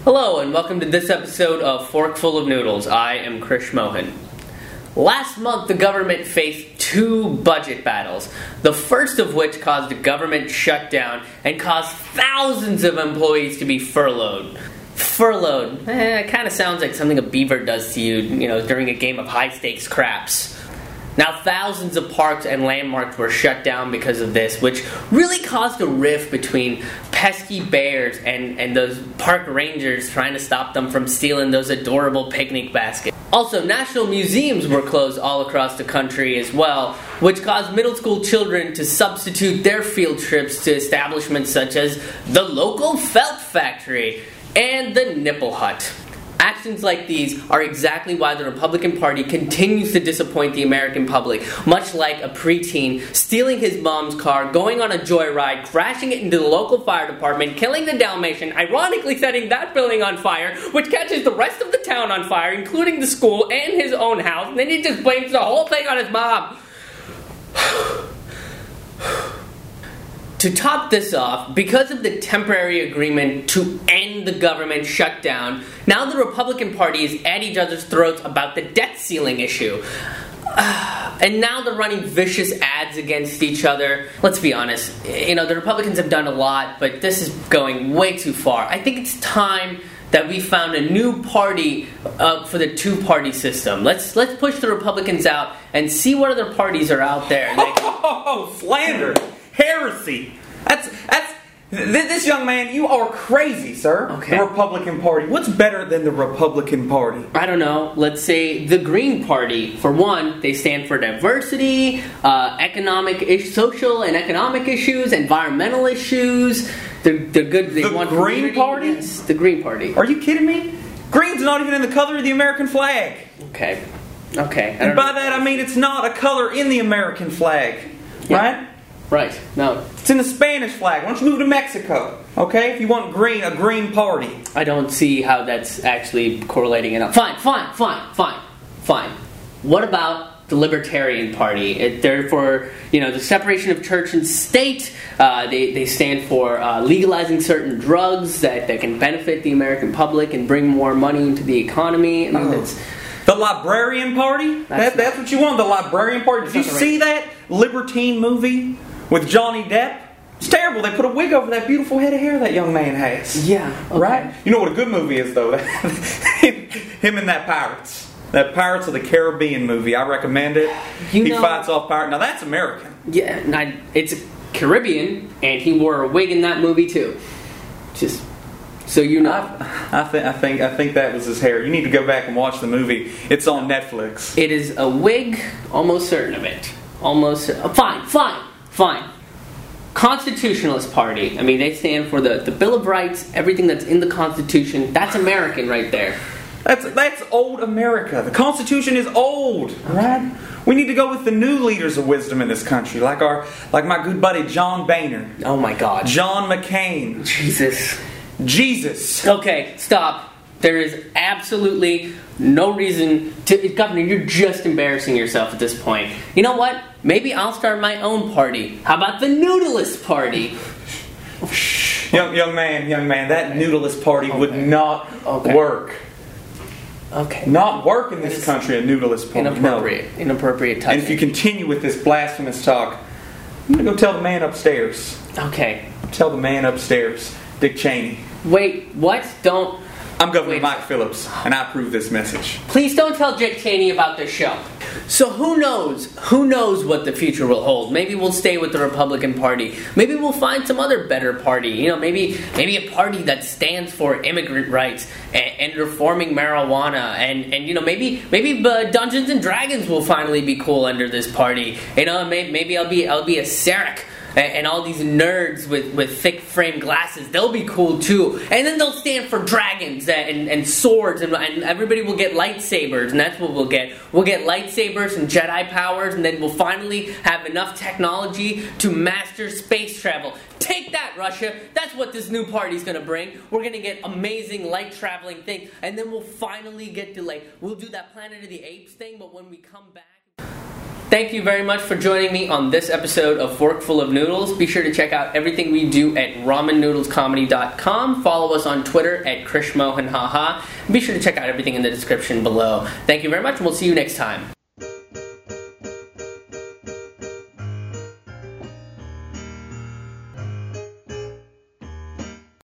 Hello and welcome to this episode of Forkful of Noodles. I am Krish Mohan. Last month, the government faced two budget battles, the first of which caused a government shutdown and caused thousands of employees to be furloughed. Furloughed, it kind of sounds like something a beaver does to you, during a game of high-stakes craps. Now, thousands of parks and landmarks were shut down because of this, which really caused a rift between pesky bears and those park rangers trying to stop them from stealing those adorable picnic baskets. Also, national museums were closed all across the country as well, which caused middle school children to substitute their field trips to establishments such as the local felt factory and the Nipple Hut. Actions like these are exactly why the Republican Party continues to disappoint the American public, much like a preteen stealing his mom's car, going on a joyride, crashing it into the local fire department, killing the Dalmatian, ironically setting that building on fire, which catches the rest of the town on fire, including the school and his own house, and then he just blames the whole thing on his mom. To top this off, because of the temporary agreement to end the government shutdown, now the Republican Party is at each other's throats about the debt ceiling issue. And now they're running vicious ads against each other. Let's be honest, the Republicans have done a lot, but this is going way too far. I think it's time that we found a new party for the two-party system. Let's push the Republicans out and see what other parties are out there. Slander! Heresy! This young man, you are crazy, sir. Okay. The Republican Party. What's better than the Republican Party? I don't know. Let's say the Green Party. For one, they stand for diversity, social and economic issues, environmental issues. They're good. They want Green Party? Yes, the Green Party. Are you kidding me? Green's not even in the color of the American flag. Okay. And by that I mean it's not a color in the American flag. Yeah. Right? Right. No. It's in the Spanish flag. Why don't you move to Mexico? Okay? If you want green, a green party. I don't see how that's actually correlating enough. Fine. What about the Libertarian Party? They're for, the separation of church and state. They stand for legalizing certain drugs that can benefit the American public and bring more money into the economy. I mean, that's... The Librarian Party? That's what you want, the Librarian Party. Did you see that Libertine movie with Johnny Depp? It's terrible. They put a wig over that beautiful head of hair that young man has. Yeah. Okay. Right? You know what a good movie is, though? Him and that Pirates. That Pirates of the Caribbean movie. I recommend it. He fights off pirates. Now, that's American. Yeah, it's Caribbean, and he wore a wig in that movie, too. Just... so you know. I think that was his hair. You need to go back and watch the movie. It's on Netflix. It is a wig, almost certain of it. Fine. Constitutionalist Party. I mean, they stand for the Bill of Rights, everything that's in the Constitution. That's American right there. That's old America. The Constitution is old, right? We need to go with the new leaders of wisdom in this country, like my good buddy John Boehner. Oh my God. John McCain. Jesus. Okay, stop. There is absolutely no reason to... Governor, you're just embarrassing yourself at this point. You know what? Maybe I'll start my own party. How about the Noodleist Party? Young man, that Noodleist Party would not work. Okay. Not work in this country, a Noodleist Party. Inappropriate touching. And if you continue with this blasphemous talk, I'm going to go tell the man upstairs. Okay. Tell the man upstairs, Dick Cheney. Wait, what? Don't... I'm Governor Mike Phillips, and I approve this message. Please don't tell Dick Cheney about this show. So who knows? Who knows what the future will hold? Maybe we'll stay with the Republican Party. Maybe we'll find some other better party. Maybe a party that stands for immigrant rights and reforming marijuana. And maybe Dungeons and Dragons will finally be cool under this party. Maybe I'll be a Sarek. And all these nerds with thick frame glasses, they'll be cool too. And then they'll stand for dragons and swords, and everybody will get lightsabers, and that's what we'll get. We'll get lightsabers and Jedi powers, and then we'll finally have enough technology to master space travel. Take that, Russia! That's what this new party's gonna bring. We're gonna get amazing light traveling things, and then we'll finally get to we'll do that Planet of the Apes thing, but when we come back... Thank you very much for joining me on this episode of Forkful of Noodles. Be sure to check out everything we do at ramennoodlescomedy.com. Follow us on Twitter at KrishMohanHaha. Be sure to check out everything in the description below. Thank you very much, and we'll see you next time.